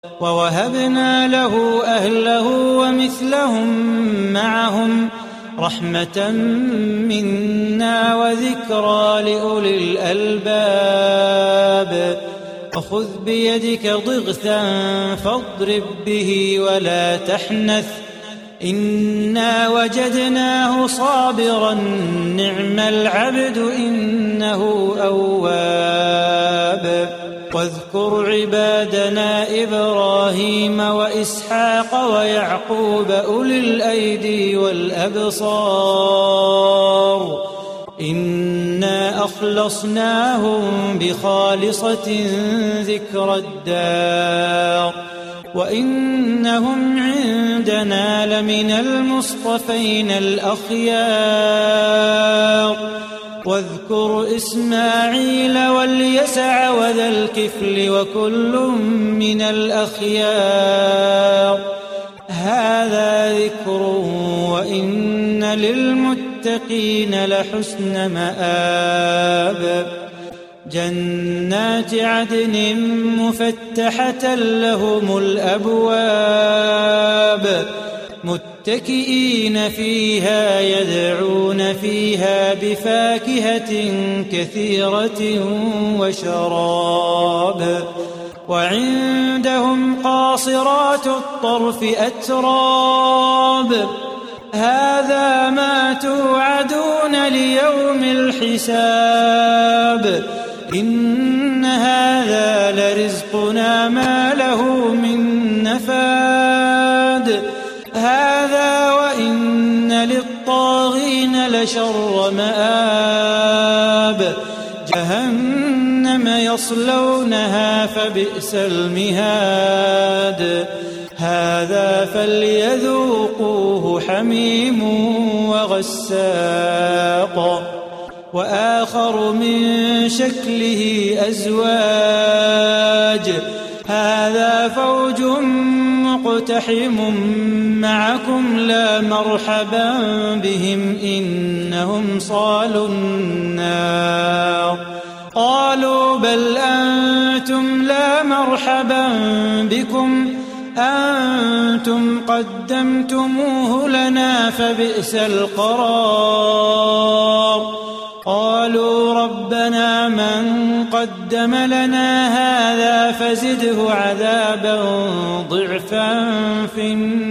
ووهبنا له أهله ومثلهم معهم رحمة منا وذكرى لأولي الألباب. وخذ بيدك ضغثا فاضرب به ولا تحنث إنا وجدناه صابرا نعم العبد إنه أواب. واذكر عبادنا إبراهيم وإسحاق ويعقوب أولي الأيدي والأبصار إنا أخلصناهم بخالصة ذكر الدار وإنهم عندنا لمن المصطفين الأخيار. واذكر إسماعيل واليسع وذا الكفل وكل من الأخيار هذا ذكر وإن للمتقين لحسن مآب. جنات عدن مفتحة لهم الأبواب متكئين فيها يدعون فيها بفاكهة كثيرة وشراب. وعندهم قاصرات الطرف أتراب هذا ما توعدون ليوم الحساب إن هذا لرزقنا ما له من نفاد. هذا وإن للطاغين لشر مآب جهنم يصلونها فبئس المهاد. هذا فليذوقوه حميم وغساق وآخر من شكله أزواج هذا فوج مقتحم معكم لا مرحبا بهم إنهم صالوا النار. قالوا بل أنتم لا مرحبا بكم أنتم قدمتموه لنا فبئس القرار. قالوا ربنا من قدم لنا هذا فزده عذابا ضعفا في النار